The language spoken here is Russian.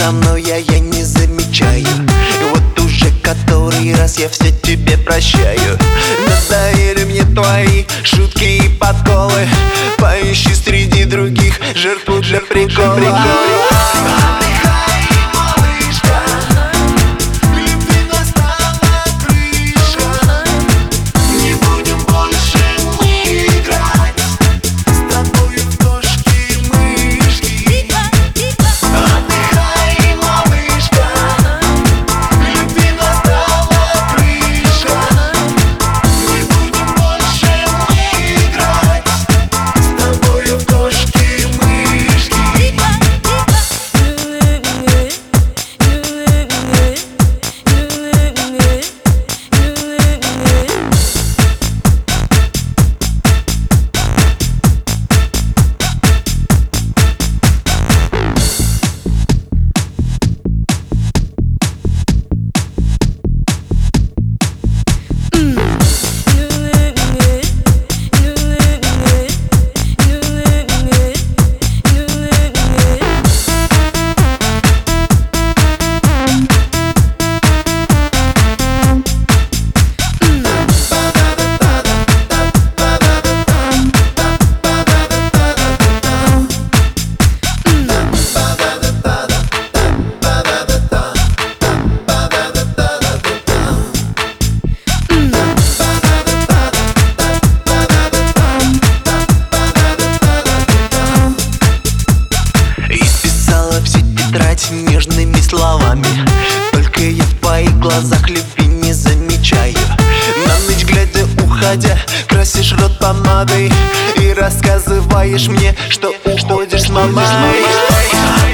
со мной, я не замечаю. И вот уже который раз я все тебе прощаю. Надоели мне твои шутки и подколы. Поищи среди других жертву для прикола. Нежными словами, только я в твоих глазах любви не замечаю. На ночь глядя, уходя, красишь рот помадой и рассказываешь мне, что уходишь с мамой.